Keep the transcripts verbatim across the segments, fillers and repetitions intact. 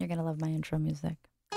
You're going to love my intro music.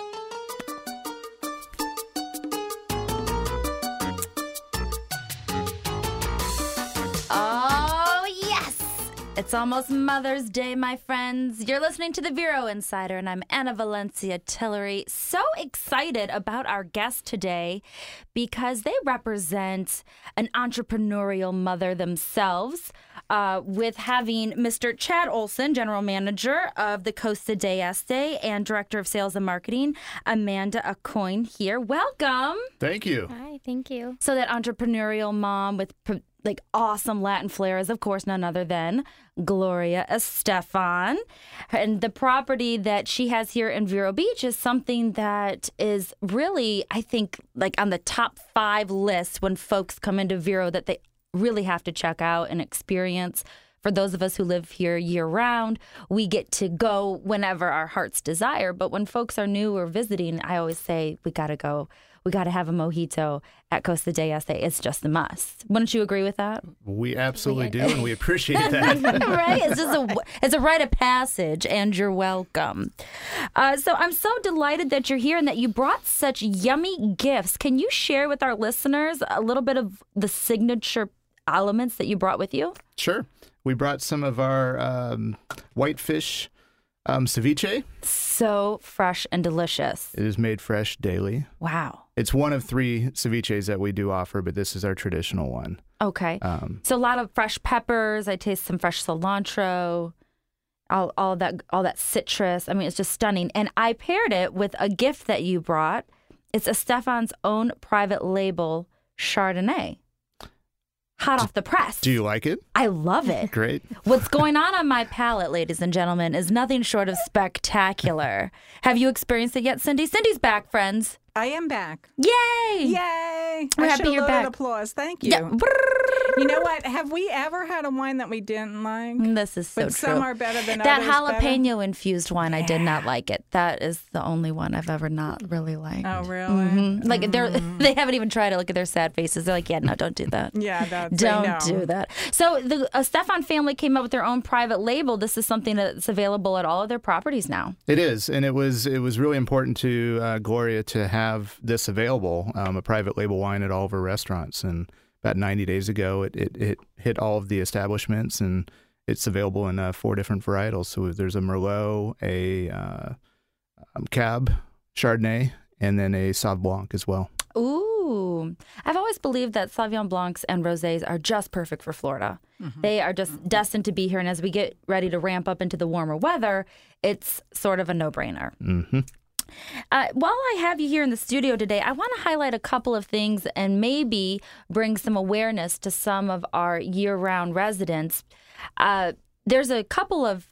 Oh, yes! It's almost Mother's Day, my friends. You're listening to the Vero Insider, and I'm Anna Valencia Tillery. So excited about our guest today because they represent an entrepreneurial mother themselves, uh, with having Mister Chad Olson, General Manager of the Costa de Este, and Director of Sales and Marketing, Amanda Acoin here. Welcome. Thank you. Hi, thank you. So that entrepreneurial mom with like awesome Latin flair is, of course, none other than Gloria Estefan. And the property that she has here in Vero Beach is something that is really, I think, like on the top five list when folks come into Vero that they really have to check out and experience. For those of us who live here year round, we get to go whenever our hearts desire. But when folks are new or visiting, I always say, we got to go. We got to have a mojito at Costa de Este. It's just a must. Wouldn't you agree with that? We absolutely do, and we appreciate that. Right? It's just a, it's a rite of passage, and you're welcome. Uh, so I'm so delighted that you're here and that you brought such yummy gifts. Can you share with our listeners a little bit of the signature elements that you brought with you? Sure. We brought some of our um, whitefish um, ceviche. So fresh and delicious. It is made fresh daily. Wow. It's one of three ceviches that we do offer, but this is our traditional one. Okay. Um, so a lot of fresh peppers. I taste some fresh cilantro. All, all that, all that citrus. I mean, it's just stunning. And I paired it with a gift that you brought. It's Estefan's own private label Chardonnay. Hot off the press. Do you like it? I love it. Great. What's going on on my palate, ladies and gentlemen, is nothing short of spectacular. Have you experienced it yet, Cindy? Cindy's back, friends. I am back. Yay! Yay! We're I happy should you're have back. applause. Thank you. Yeah. You know what? Have we ever had a wine that we didn't like? This is so but true. some are better than that others. jalapeno infused wine, I did not like it. That is the only one I've ever not really liked. Better. Oh, really? Mm-hmm. Like they're they haven't even tried to look at their sad faces. They're like, yeah, no, don't do that. Yeah, that's Don't do that. So the uh, Stefan family came up with their own private label. This is something that's available at all of their properties now. It is, and it was it was really important to uh, Gloria to have this available, um, a private label wine at all of her restaurants. And about ninety days ago, it, it, it hit all of the establishments, and it's available in uh, four different varietals. So there's a Merlot, a uh, um, Cab, Chardonnay, and then a Sauv Blanc as well. Ooh. I've always believed that Sauvignon Blancs and Rosés are just perfect for Florida. Mm-hmm. They are just mm-hmm. destined to be here. And as we get ready to ramp up into the warmer weather, it's sort of a no-brainer. Mm-hmm. Uh, while I have you here in the studio today, I want to highlight a couple of things and maybe bring some awareness to some of our year-round residents. Uh, there's a couple of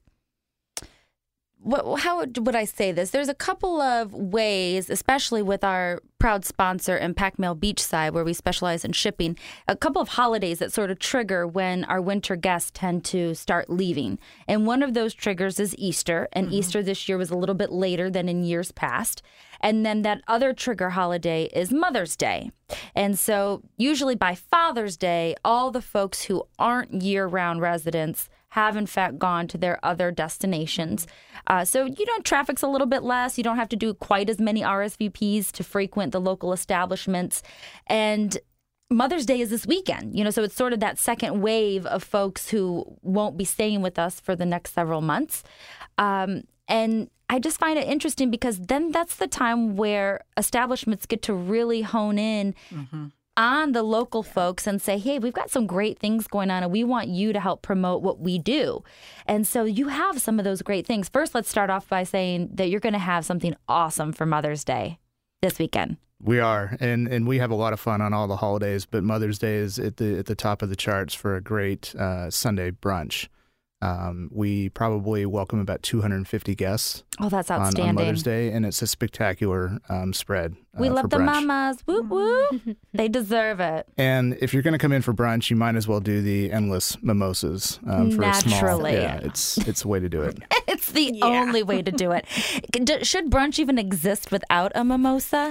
What, how would I say this? There's a couple of ways, especially with our proud sponsor, Impact Mail Beachside, where we specialize in shipping, a couple of holidays that sort of trigger when our winter guests tend to start leaving. And one of those triggers is Easter. And mm-hmm. Easter this year was a little bit later than in years past. And then that other trigger holiday is Mother's Day. And so usually by Father's Day, all the folks who aren't year-round residents have, in fact, gone to their other destinations. Uh, so, you know, traffic's a little bit less. You don't have to do quite as many R S V Ps to frequent the local establishments. And Mother's Day is this weekend, you know, so it's sort of that second wave of folks who won't be staying with us for the next several months. Um, and I just find it interesting because then that's the time where establishments get to really hone in mm-hmm. on the local folks and say, hey, we've got some great things going on and we want you to help promote what we do. And so you have some of those great things. First, let's start off by saying that you're going to have something awesome for Mother's Day this weekend. We are, and, and we have a lot of fun on all the holidays, but Mother's Day is at the at the top of the charts for a great uh, Sunday brunch. Um, we probably welcome about two hundred fifty guests. Oh, that's on, outstanding. on Mother's Day, and it's a spectacular um, spread. Uh, we love for the brunch. mamas. Whoop, whoop. They deserve it. And if you're going to come in for brunch, you might as well do the endless mimosas um, for Naturally. a small. Yeah, it's it's a way to do it. It's the Yeah. only way to do it. D- Should brunch even exist without a mimosa?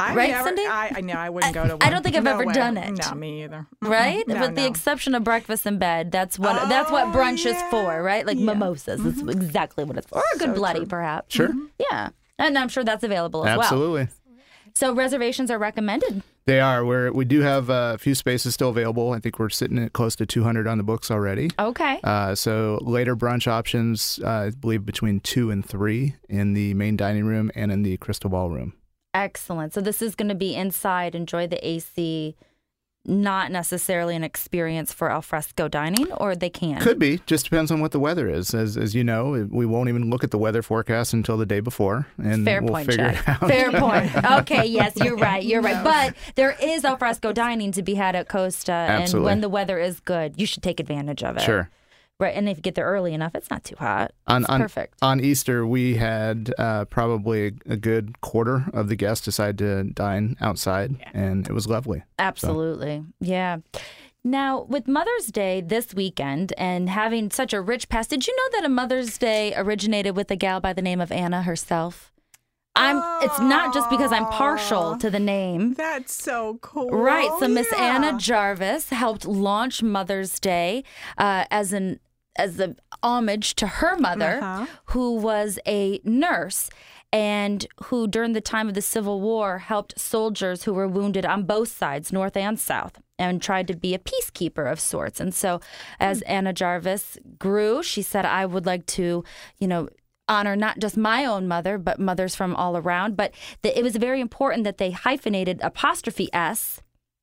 I right, never, Cindy? I, I know I wouldn't go to one. I don't think I've No ever way. done it. No, me either. Right? No, With the no. exception of breakfast in bed. That's what that's what Oh, brunch is yeah. for, right? Like Yeah. mimosas. That's exactly what it's for. Or a good So bloody, true. perhaps. Sure. Yeah. And I'm sure that's available as well. Absolutely. So reservations are recommended. They are. We're, we do have uh, a few spaces still available. I think we're sitting at close to two hundred on the books already. Okay. Uh, so later brunch options, uh, I believe between two and three in the main dining room and in the crystal ballroom. Excellent. So this is going to be inside, enjoy the A C, not necessarily an experience for al fresco dining, or they can? Could be. Just depends on what the weather is. As as you know, we won't even look at the weather forecast until the day before, and Fair we'll point, figure Chad. it out. Fair point. Okay, yes, you're right. You're right. But there is al fresco dining to be had at Costa, and Absolutely. when the weather is good, you should take advantage of it. Sure. Right, and if you get there early enough, it's not too hot. On, It's on, perfect. on Easter, we had uh, probably a, a good quarter of the guests decide to dine outside, and it was lovely. Absolutely. Yeah. Now, with Mother's Day this weekend and having such a rich past, did you know that a Mother's Day originated with a gal by the name of Anna herself? I'm. It's not just because I'm partial to the name. That's so cool. Right. So Miss Yeah. Anna Jarvis helped launch Mother's Day uh, as an as a homage to her mother, Uh-huh. who was a nurse and who, during the time of the Civil War, helped soldiers who were wounded on both sides, North and South, and tried to be a peacekeeper of sorts. And so as Anna Jarvis grew, she said, I would like to, you know, honor not just my own mother, but mothers from all around. But the, it was very important that they hyphenated apostrophe S,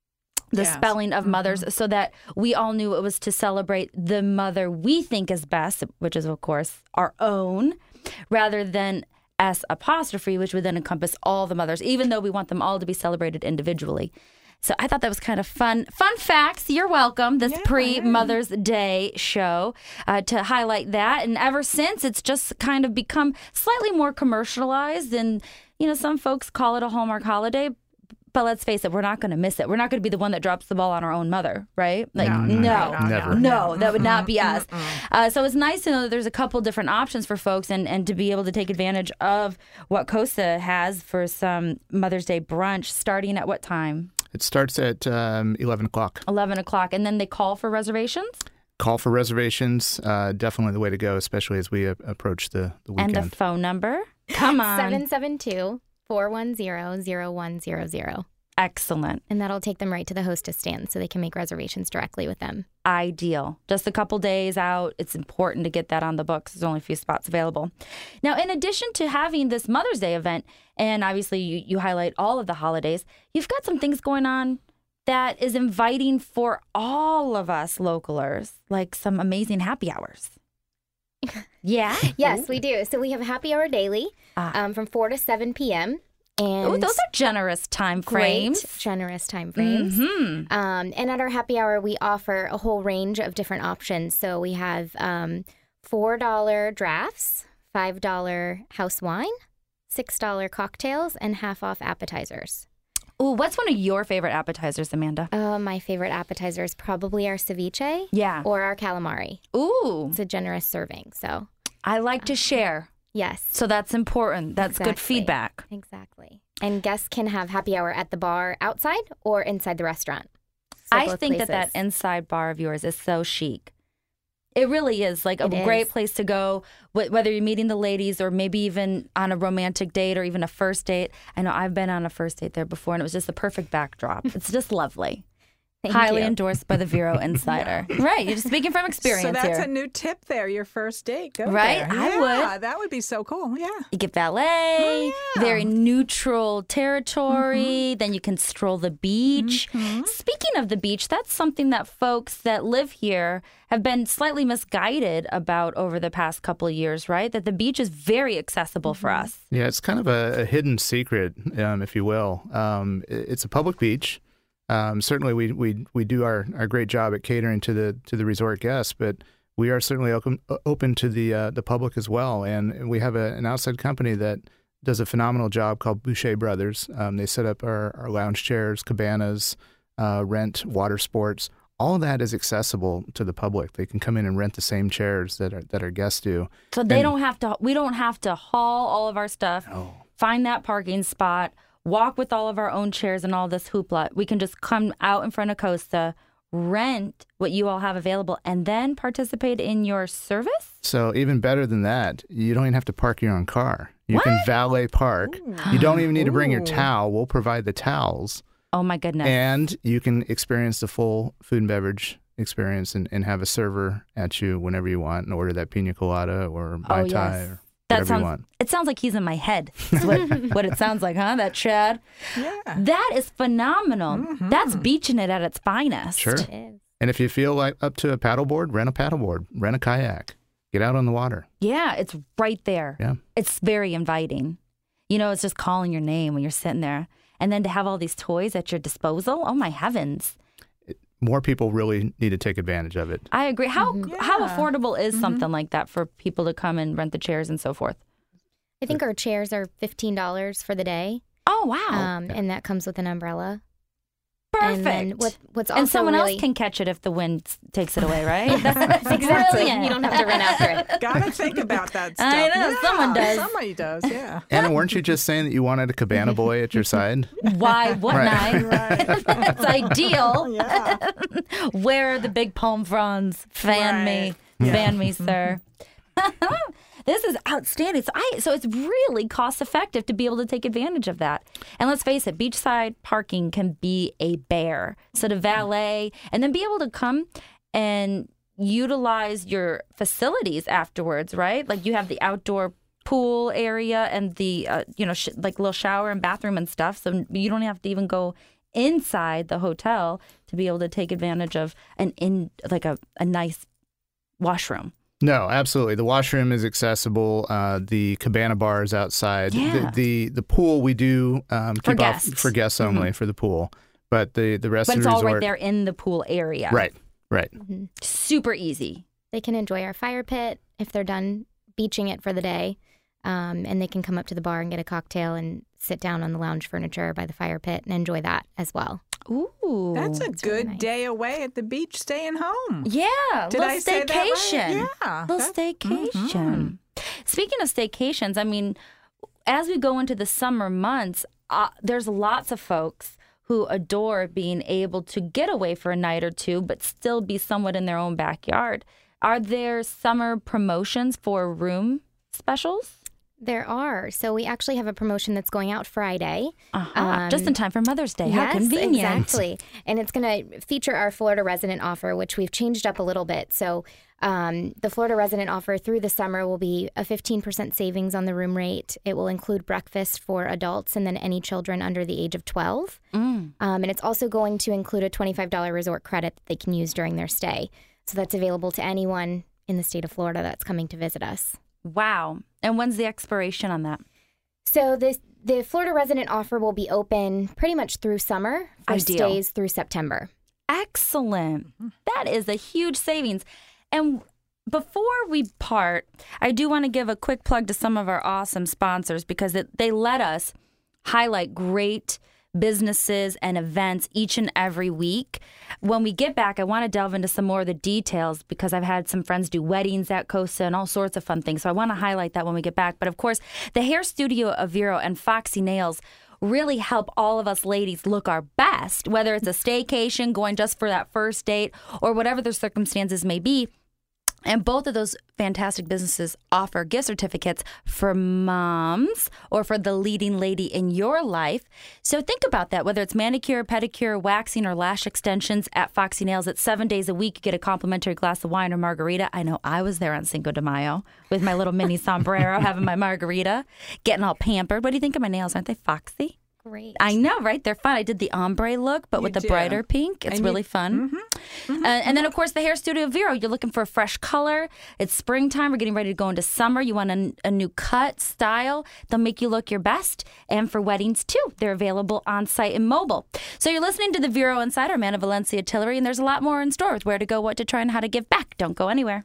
the Yes. spelling of mothers, so that we all knew it was to celebrate the mother we think is best, which is, of course, our own, rather than S apostrophe, which would then encompass all the mothers, even though we want them all to be celebrated individually. So I thought that was kind of fun. Fun facts. You're welcome. This Yeah, pre-Mother's Day show uh, to highlight that. And ever since, it's just kind of become slightly more commercialized. And, you know, some folks call it a Hallmark holiday. But let's face it, we're not going to miss it. We're not going to be the one that drops the ball on our own mother, right? Like, No, no, no, no, Never. no, that would not be us. Uh, so it's nice to know that there's a couple different options for folks and, and to be able to take advantage of what Costa has for some Mother's Day brunch starting at what time? It starts at um, eleven o'clock. eleven o'clock. And then they call for reservations? Call for reservations. Uh, definitely the way to go, especially as we a- approach the, the And weekend. a phone number? Come on. seven seven two, four one zero, zero one zero zero. Excellent. And that'll take them right to the hostess stand so they can make reservations directly with them. Ideal. Just a couple days out. It's important to get that on the books. There's only a few spots available. Now, in addition to having this Mother's Day event, and obviously you, you highlight all of the holidays, you've got some things going on that is inviting for all of us localers, like some amazing happy hours. Yeah? Yes, we do. So we have a happy hour daily Ah. um, from four to seven p.m. And Ooh, those are generous time frames. great, generous time frames. Mm-hmm. Um, and at our happy hour, we offer a whole range of different options. So we have um, four dollar drafts, five dollar house wine, six dollar cocktails, and half off appetizers. Ooh, what's one of your favorite appetizers, Amanda? Uh, my favorite appetizer is probably our ceviche Yeah. or our calamari. Ooh, It's a generous serving. So, I like to share. yes. So that's important. That's good Exactly. feedback. Exactly. And guests can have happy hour at the bar outside or inside the restaurant. So I both think that that places. inside bar of yours is so chic. It really is like a It great is. place to go, wh- whether you're meeting the ladies or maybe even on a romantic date or even a first date. I know I've been on a first date there before, and it was just the perfect backdrop. It's just lovely. Thank Highly you. endorsed by the Vero Insider. Right. You're just speaking from experience So that's here. a new tip there, your first date. Go Right? there. I yeah, would. That would be so cool. Yeah. You get valet, Oh, yeah. very neutral territory. Then you can stroll the beach. Speaking of the beach, that's something that folks that live here have been slightly misguided about over the past couple of years, right? That the beach is very accessible for us. Yeah, it's kind of a, a hidden secret, um, if you will. Um, it- it's a public beach. Um, certainly, we, we we do our, our great job at catering to the to the resort guests, but we are certainly open, open to the uh, the public as well. And we have a, an outside company that does a phenomenal job called Boucher Brothers. Um, they set up our, our lounge chairs, cabanas, uh, rent water sports. All of that is accessible to the public. They can come in and rent the same chairs that our, that our guests do. So they And- don't have to, we don't have to haul all of our stuff, Oh. find that parking spot, walk with all of our own chairs and all this hoopla. We can just come out in front of Costa, rent what you all have available, and then participate in your service? So even better than that, you don't even have to park your own car. You What? can valet park. Ooh. You don't even need to bring your Ooh. towel. We'll provide the towels. Oh, my goodness. And you can experience the full food and beverage experience and, and have a server at you whenever you want and order that pina colada or Mai Oh, Tai yes. or That whatever sounds, you want. It sounds like he's in my head. That's what, what it sounds like, huh? That Chad. Yeah. That is phenomenal. Mm-hmm. That's beaching it at its finest. Sure. It is. And if you feel like up to a paddleboard, rent a paddleboard, rent a kayak, get out on the water. Yeah, it's right there. Yeah. It's very inviting. You know, it's just calling your name when you're sitting there. And then to have all these toys at your disposal, oh my heavens. More people really need to take advantage of it. I agree. How Mm-hmm. how Yeah. affordable is something like that for people to come and rent the chairs and so forth? I think our chairs are fifteen dollars for the day, Oh, wow. um, and that comes with an umbrella. Perfect. And then what, what's also And someone really, else can catch it if the wind s- takes it away, right? That's exactly. brilliant. You don't have to run after it. Gotta think about that stuff. I know, Yeah, someone does. Somebody does, yeah. Anna, weren't you just saying that you wanted a cabana boy at your side? Why wouldn't I? Right. That's ideal. Yeah. Where are the big palm fronds? Fan me. Right. Yeah. Fan me, sir. This is outstanding. So I so it's really cost effective to be able to take advantage of that. And let's face it, beachside parking can be a bear. So to valet and then be able to come and utilize your facilities afterwards, right? Like you have the outdoor pool area and the uh, you know sh- like little shower and bathroom and stuff. So you don't have to even go inside the hotel to be able to take advantage of an in like a, a nice washroom. No, absolutely. The washroom is accessible. Uh, the cabana bar is outside. Yeah. The, the the pool we do um, For keep off guests. for guests only for the pool, but the the rest But of it's the all resort, right there in the pool area. Right, right. Super easy. They can enjoy our fire pit if they're done beaching it for the day, um, and they can come up to the bar and get a cocktail and sit down on the lounge furniture by the fire pit and enjoy that as well. Ooh. That's a really good nice. day away at the beach, staying home. Yeah. Did little I say that right? staycation. Yeah. Little That- staycation. Speaking of staycations, I mean, as we go into the summer months, uh, there's lots of folks who adore being able to get away for a night or two, but still be somewhat in their own backyard. Are there summer promotions for room specials? There are. So we actually have a promotion that's going out Friday. Uh-huh. Um, Just in time for Mother's Day. How Yes, convenient. exactly. And it's going to feature our Florida resident offer, which we've changed up a little bit. So um, the Florida resident offer through the summer will be a fifteen percent savings on the room rate. It will include breakfast for adults and then any children under the age of twelve. Mm. Um, and it's also going to include a twenty-five dollars resort credit that they can use during their stay. So that's available to anyone in the state of Florida that's coming to visit us. Wow. And when's the expiration on that? So this, the Florida resident offer will be open pretty much through summer for Ideal. stays through September. Excellent. That is a huge savings. And before we part, I do want to give a quick plug to some of our awesome sponsors because it, they let us highlight great businesses and events each and every week. When we get back, I want to delve into some more of the details because I've had some friends do weddings at Costa and all sorts of fun things. So I want to highlight that when we get back. But of course, the hair studio of Vero and Foxy Nails really help all of us ladies look our best, whether it's a staycation, going just for that first date, or whatever the circumstances may be. And both of those fantastic businesses offer gift certificates for moms or for the leading lady in your life. So think about that, whether it's manicure, pedicure, waxing, or lash extensions at Foxy Nails. It's seven days a week. You get a complimentary glass of wine or margarita. I know I was there on Cinco de Mayo with my little mini sombrero, having my margarita, getting all pampered. What do you think of my nails? Aren't they foxy? Great. I know, right? They're fun. I did the ombre look, but You with the did. brighter pink. It's And really you- fun. Mm-hmm. Uh, and then, of course, the Hair Studio Vero. You're looking for a fresh color. It's springtime. We're getting ready to go into summer. You want a, a new cut, style. They'll make you look your best. And for weddings, too. They're available on site and mobile. So you're listening to the Vero Insider, Amanda Valencia Tillery, and there's a lot more in store with where to go, what to try, and how to give back. Don't go anywhere.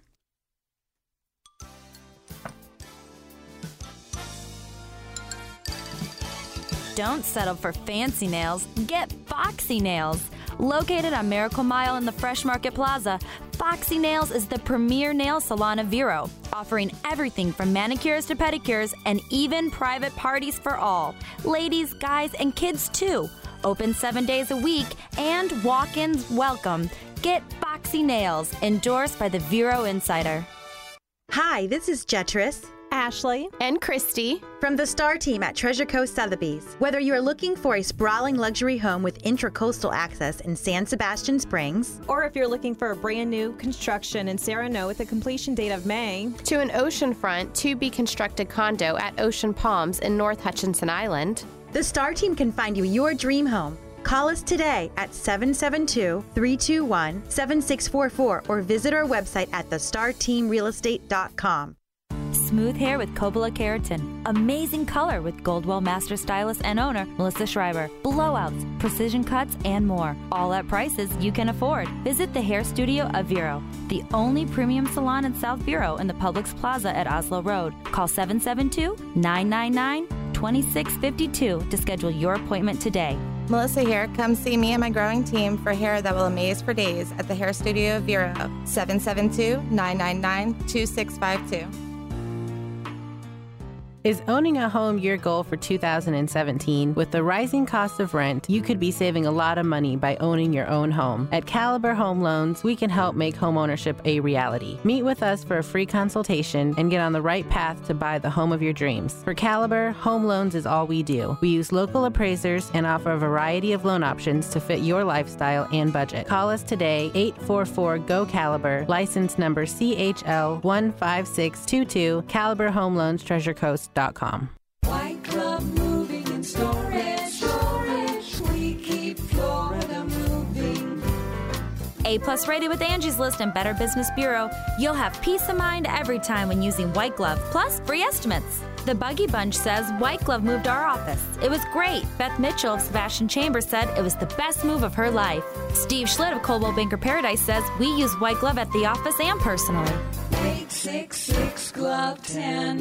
Don't settle for fancy nails. Get Foxy Nails. Located on Miracle Mile in the Fresh Market Plaza, Foxy Nails is the premier nail salon of Vero. offering everything from manicures to pedicures and even private parties for all. Ladies, guys, and kids too. Open seven days a week and walk-ins welcome. Get Boxy Nails, endorsed by the Vero Insider. Hi, this is Jetris, Ashley, and Christy from the Star Team at Treasure Coast Sotheby's. Whether you are looking for a sprawling luxury home with intracoastal access in San Sebastian Springs, or if you're looking for a brand new construction in Serrano with a completion date of May, to an oceanfront to-be-constructed condo at Ocean Palms in North Hutchinson Island, the Star Team can find you your dream home. Call us today at seven seven two, three two one, seven six four four or visit our website at the star team real estate dot com. Smooth hair with Coppola Keratin. Amazing color with Goldwell Master Stylist and owner Melissa Schreiber. Blowouts, precision cuts, and more. All at prices you can afford. Visit the hair studio of Vero, the only premium salon in South Vero in the Publix Plaza at Oslo Road. Call seven seven two, nine nine nine, two six five two to schedule your appointment today. Melissa here. Come see me and my growing team for hair that will amaze for days at the hair studio of Vero. seven seven two, nine nine nine, two six five two. Is owning a home your goal for two thousand seventeen? With the rising cost of rent, you could be saving a lot of money by owning your own home. At Caliber Home Loans, we can help make homeownership a reality. Meet with us for a free consultation and get on the right path to buy the home of your dreams. For Caliber, home loans is all we do. We use local appraisers and offer a variety of loan options to fit your lifestyle and budget. Call us today, eight four four, G O CALIBER, license number C H L one five six two two, Caliber Home Loans, Treasure Coast. Dot com. White Glove Moving and Storage. Storage. We keep Florida moving. A-plus rated with Angie's List and Better Business Bureau. You'll have peace of mind every time when using White Glove, plus free estimates. The Buggy Bunch says White Glove moved our office. It was great. Beth Mitchell of Sebastian Chambers said it was the best move of her life. Steve Schlitt of Coldwell Banker Paradise says we use White Glove at the office and personally. eight six six, glove ten.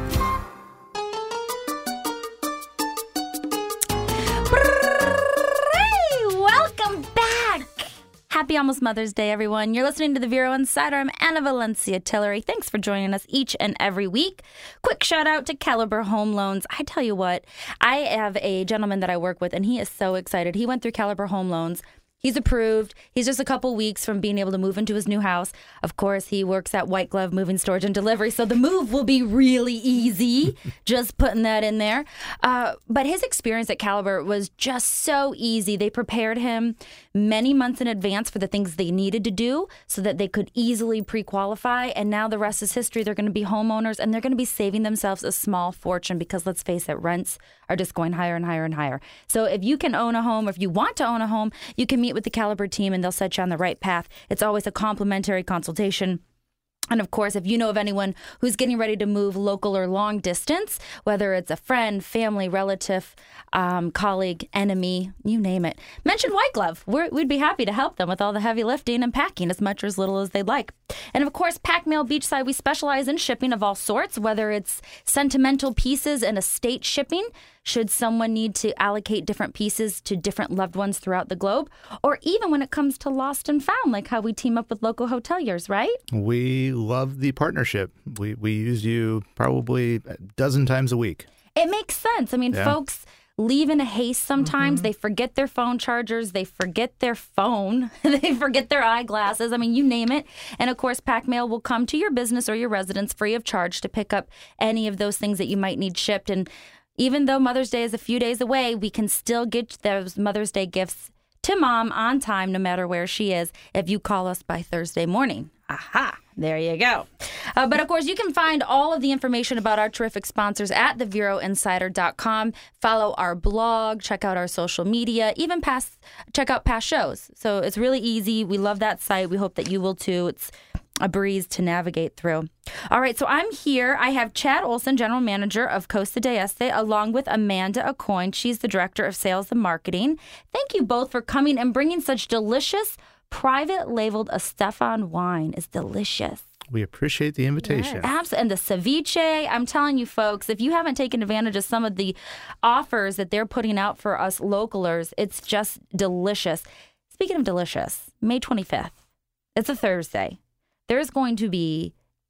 Welcome back! Happy almost Mother's Day, everyone. You're listening to the Vero Insider. I'm Anna Valencia Tillery. Thanks for joining us each and every week. Quick shout out to Caliber Home Loans. I tell you what, I have a gentleman that I work with, and he is so excited. He went through Caliber Home Loans. He's approved. He's just a couple weeks from being able to move into his new house. Of course, he works at White Glove Moving, Storage, and Delivery, so the move will be really easy. Just putting that in there. Uh, but his experience at Caliber was just so easy. They prepared him many months in advance for the things they needed to do so that they could easily pre-qualify. And now the rest is history. They're going to be homeowners, and they're going to be saving themselves a small fortune because, let's face it, rents are just going higher and higher and higher. So if you can own a home, or if you want to own a home, you can meet with the Caliber team and they'll set you on the right path. It's always a complimentary consultation. And of course, if you know of anyone who's getting ready to move local or long distance, whether it's a friend, family, relative, um, colleague, enemy, you name it, mention White Glove. We're, we'd be happy to help them with all the heavy lifting and packing, as much or as little as they'd like. And of course, Pack Mail Beachside, we specialize in shipping of all sorts, whether it's sentimental pieces and estate shipping, should someone need to allocate different pieces to different loved ones throughout the globe, or even when it comes to lost and found, like how we team up with local hoteliers, right? We love the partnership. We we use you probably a dozen times a week. It makes sense. I mean, yeah. Folks leave in a haste sometimes. Mm-hmm. They forget their phone chargers. They forget their phone. They forget their eyeglasses. I mean, you name it. And of course, Pack Mail will come to your business or your residence free of charge to pick up any of those things that you might need shipped. And even though Mother's Day is a few days away, we can still get those Mother's Day gifts to Mom on time, no matter where she is, if you call us by Thursday morning. Aha, there you go. Uh, but of course, you can find all of the information about our terrific sponsors at the vero insider dot com. Follow our blog, check out our social media, even past, check out past shows. So it's really easy. We love that site. We hope that you will too. It's a breeze to navigate through. All right, so I'm here. I have Chad Olson, General Manager of Costa de Este, along with Amanda Acoin. She's the Director of Sales and Marketing. Thank you both for coming and bringing such delicious private labeled Estefan wine. It's delicious. We appreciate the invitation. Yes, absolutely. And the ceviche, I'm telling you folks, if you haven't taken advantage of some of the offers that they're putting out for us localers, it's just delicious. Speaking of delicious, May twenty-fifth, it's a Thursday. There's going to be a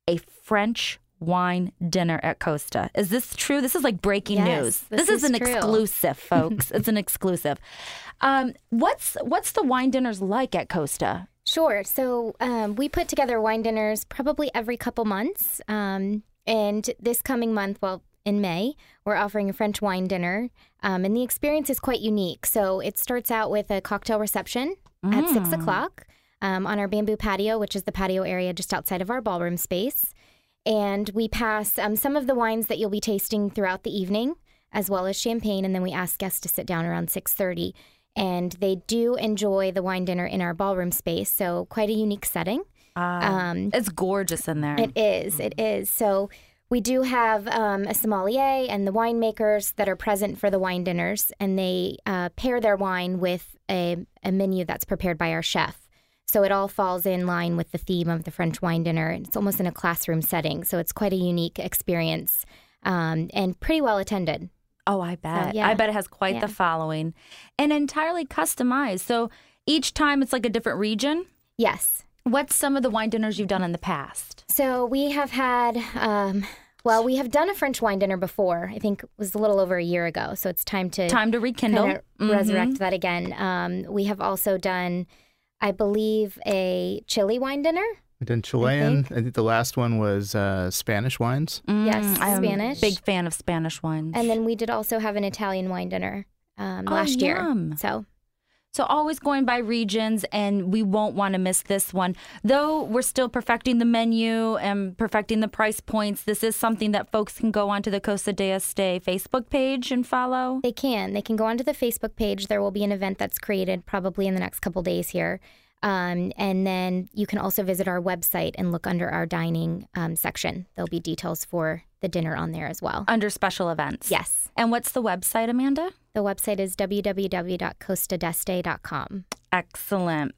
French wine dinner at Costa. Is this true? This is like breaking Yes, news. this This, is, is an true. exclusive, folks. It's an exclusive. Um, what's what's the wine dinners like at Costa? Sure. So um, we put together wine dinners probably every couple months. Um, and this coming month, well, in May, we're offering a French wine dinner. Um, and the experience is quite unique. So it starts out with a cocktail reception Mm. at six o'clock um, on our bamboo patio, which is the patio area just outside of our ballroom space. And we pass um, some of the wines that you'll be tasting throughout the evening, as well as champagne. And then we ask guests to sit down around six thirty. And they do enjoy the wine dinner in our ballroom space. So quite a unique setting. Um, it's gorgeous in there. It is. It is. So we do have um, a sommelier and the winemakers that are present for the wine dinners, and they uh, pair their wine with a, a menu that's prepared by our chef. So it all falls in line with the theme of the French wine dinner. It's almost in a classroom setting, so it's quite a unique experience um, and pretty well attended. Oh, I bet. yeah. I bet it has quite Yeah. the following. And entirely customized. So each time it's like a different region. Yes. What's some of the wine dinners you've done in the past? So we have had, um, well, we have done a French wine dinner before. I think it was a little over a year ago. So it's time to Time to rekindle. kinda Mhm. resurrect that again. Um, we have also done, I believe, a chili wine dinner. We've done Chilean. think. I think the last one was uh, Spanish wines. Yes, Mm, I'm Spanish. a big fan of Spanish wines. And then we did also have an Italian wine dinner um, Oh, last year. yum. So So always going by regions, and we won't want to miss this one. Though we're still perfecting the menu and perfecting the price points, this is something that folks can go onto the Costa de Este Facebook page and follow. they can. They can go onto the Facebook page. There will be an event that's created probably in the next couple days here. Um, and then you can also visit our website and look under our dining um, section. There'll be details for the dinner on there as well. Under special events. Yes. And what's the website, Amanda? The website is w w w dot costa deste dot com. Excellent.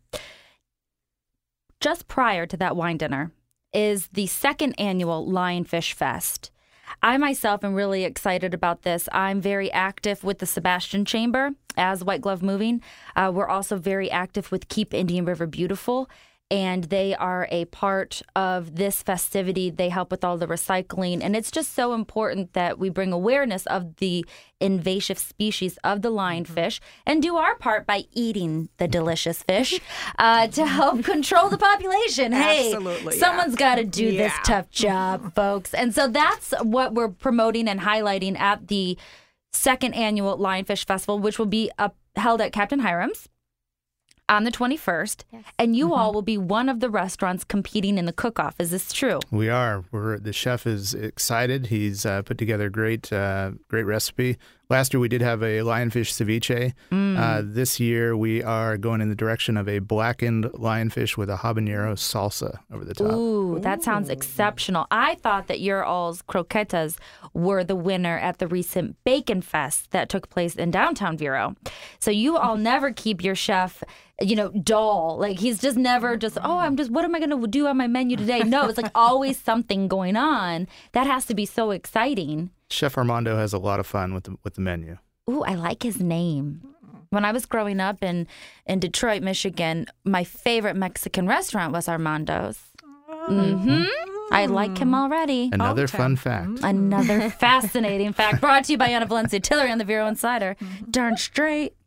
Just prior to that wine dinner is the second annual Lionfish Fest. I myself am really excited about this. I'm very active with the Sebastian Chamber as White Glove Moving. Uh, we're also very active with Keep Indian River Beautiful, and they are a part of this festivity. They help with all the recycling, and it's just so important that we bring awareness of the invasive species of the lionfish and do our part by eating the delicious fish uh, to help control the population. Hey, Absolutely, yeah. someone's got to do this Yeah. tough job, folks. And so that's what we're promoting and highlighting at the second annual Lionfish Festival, which will be up, held at Captain Hiram's on the twenty-first. Yes. And you all will be one of the restaurants competing in the cook-off. Is this true? We are. We're the chef is excited. He's uh, put together a great, uh, great recipe. Last year we did have a lionfish ceviche. Mm. Uh, this year we are going in the direction of a blackened lionfish with a habanero salsa over the top. Ooh, that sounds exceptional. I thought that your all's croquetas were the winner at the recent Bacon Fest that took place in downtown Vero. So you all never keep your chef, you know, dull. Like he's just never just, oh, I'm just, what am I going to do on my menu today? No, it's like always something going on. That has to be so exciting. Chef Armando has a lot of fun with the with the menu. Ooh, I like his name. When I was growing up in, in Detroit, Michigan, my favorite Mexican restaurant was Armando's. Mm-hmm. I like him already. Another fun fact. Another fascinating fact brought to you by Anna Valencia Tillery on the Vero Insider. Darn straight.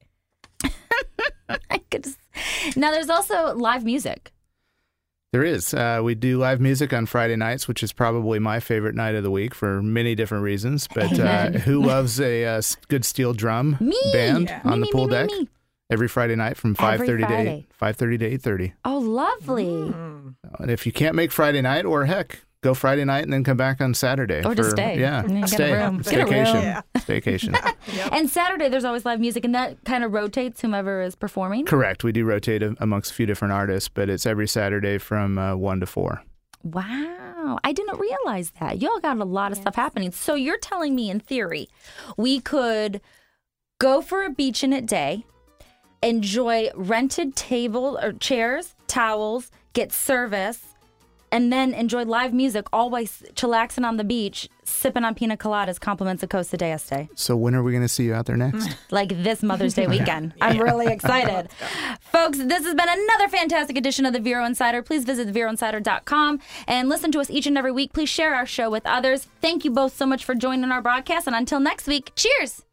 I could just... Now, there's also live music. There is. Uh, we do live music on Friday nights, which is probably my favorite night of the week for many different reasons. But uh, who loves a uh, good steel drum Me. band Yeah. on Me, the me, pool me, deck me, me. every Friday night from five thirty to Friday. eight, five thirty to eight thirty. Oh, lovely. And if you can't make Friday night, or heck, go Friday night and then come back on Saturday. Or just for- stay. Yeah, And then get a stay. room. Get a room. Staycation. Yeah. Staycation. And Saturday, there's always live music, and that kind of rotates whomever is performing. Correct. We do rotate a- amongst a few different artists, but it's every Saturday from uh, one to four. Wow. I didn't realize that. Y'all got a lot of stuff happening. So you're telling me, in theory, we could go for a beach in a day, enjoy rented table or chairs, towels, get service, and then enjoy live music, always chillaxing on the beach, sipping on pina coladas, compliments of Costa de Este. So when are we going to see you out there next? Like this Mother's Day weekend. I'm really excited. Folks, this has been another fantastic edition of the Vero Insider. Please visit the vero insider dot com and listen to us each and every week. Please share our show with others. Thank you both so much for joining our broadcast. And until next week, cheers.